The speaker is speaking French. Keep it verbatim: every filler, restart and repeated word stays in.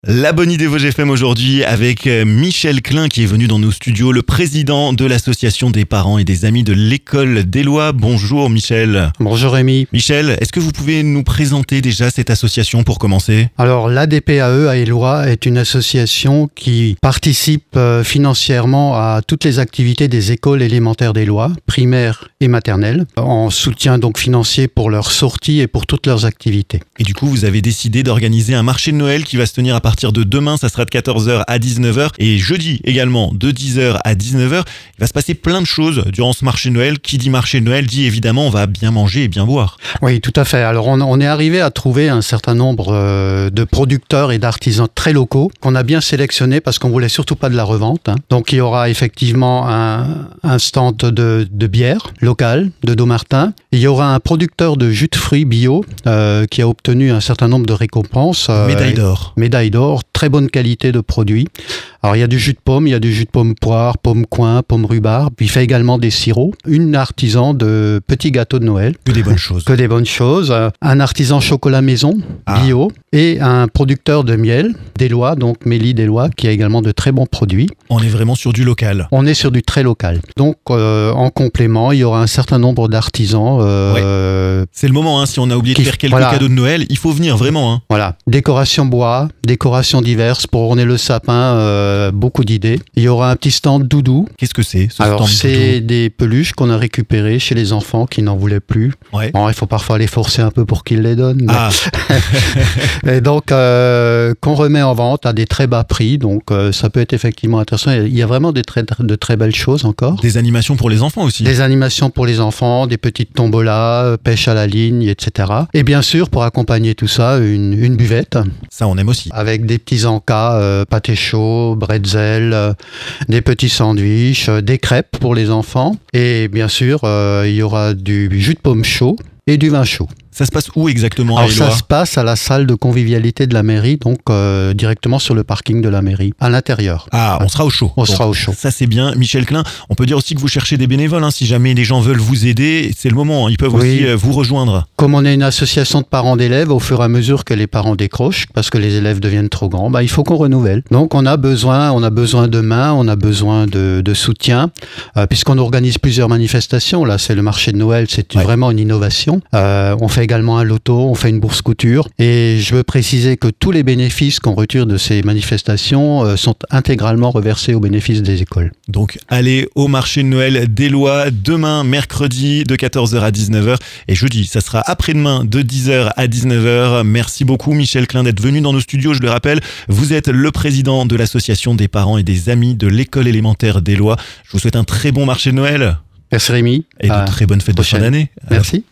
La bonne idée Vosges F M aujourd'hui avec Michel Klein qui est venu dans nos studios, le président de l'association des parents et des amis de l'école d'Éloie. Bonjour Michel. Bonjour Rémi. Michel, est-ce que vous pouvez nous présenter déjà cette association pour commencer ? Alors l'A D P A E à Éloie est une association qui participe financièrement à toutes les activités des écoles élémentaires d'Éloie, primaires et maternelles, en soutien donc financier pour leurs sorties et pour toutes leurs activités. Et du coup vous avez décidé d'organiser un marché de Noël qui va se tenir à partir À partir de demain, ça sera de quatorze heures à dix-neuf heures et jeudi également de dix heures à dix-neuf heures. Il va se passer plein de choses durant ce marché de Noël. Qui dit marché de Noël dit évidemment on va bien manger et bien boire. Oui, tout à fait. Alors on, on est arrivé à trouver un certain nombre euh, de producteurs et d'artisans très locaux qu'on a bien sélectionnés parce qu'on voulait surtout pas de la revente. Hein. Donc il y aura effectivement un, un stand de, de bière locale de Domartin. Il y aura un producteur de jus de fruits bio euh, qui a obtenu un certain nombre de récompenses. Euh, médaille d'or. Médaille d'or. Très bonne qualité de produits. Alors il y a du jus de pomme, il y a du jus de pomme poire, pomme coin, pomme rhubarbe. Puis il fait également des sirops. Une artisan de petits gâteaux de Noël. Que des bonnes choses. Que des bonnes choses. Un artisan chocolat maison, ah. bio. Et un producteur de miel d'Éloie, donc Mélie d'Éloie, qui a également de très bons produits. On est vraiment sur du local. On est sur du très local. Donc euh, en complément, il y aura un certain nombre d'artisans. Euh, ouais. C'est le moment, hein, si on a oublié de faire quelques voilà. cadeaux de Noël, il faut venir vraiment. Hein. Voilà. Décoration bois, décoration diverses pour orner le sapin, euh, beaucoup d'idées. Il y aura un petit stand doudou. Qu'est-ce que c'est ce Alors stand c'est doudou des peluches qu'on a récupérées chez les enfants qui n'en voulaient plus. Ouais. Bon, il faut parfois les forcer un peu pour qu'ils les donnent. Mais... Ah. Et donc euh, qu'on remet en vente à des très bas prix. Donc euh, ça peut être effectivement intéressant. Il y a vraiment des très, de très belles choses encore. Des animations pour les enfants aussi. Des animations pour les enfants, des petites tombolas, pêche à la ligne, et cetera. Et bien sûr, pour accompagner tout ça, une, une buvette. Ça, on aime aussi. Avec des petits encas, euh, pâté chaud, bretzel, euh, des petits sandwichs, euh, des crêpes pour les enfants. Et bien sûr, euh, il y aura du jus de pomme chaud et du vin chaud. Ça se passe où exactement à Alors Éloie ? Ça se passe à la salle de convivialité de la mairie, donc euh, directement sur le parking de la mairie, à l'intérieur. Ah, on sera au chaud. On donc, sera au chaud. Ça c'est bien. Michel Klein, on peut dire aussi que vous cherchez des bénévoles, hein, si jamais les gens veulent vous aider, c'est le moment, hein, ils peuvent oui. aussi euh, vous rejoindre. Comme on est une association de parents d'élèves, au fur et à mesure que les parents décrochent, parce que les élèves deviennent trop grands, bah, il faut qu'on renouvelle. Donc on a besoin, on a besoin de mains, on a besoin de, de soutien, euh, puisqu'on organise plusieurs manifestations. Là, c'est le marché de Noël, c'est ouais. vraiment une innovation. Euh, on fait également un loto. On fait une bourse couture et je veux préciser que tous les bénéfices qu'on retire de ces manifestations euh, sont intégralement reversés au bénéfice des écoles. Donc allez au marché de Noël d'Éloie demain mercredi de quatorze heures à dix-neuf heures et jeudi ça sera après-demain de dix heures à dix-neuf heures. Merci beaucoup Michel Klein d'être venu dans nos studios, je le rappelle, vous êtes le président de l'association des parents et des amis de l'école élémentaire d'Éloie. Je vous souhaite un très bon marché de Noël. Merci Rémi. Et de très bonnes fêtes de fin d'année. Merci.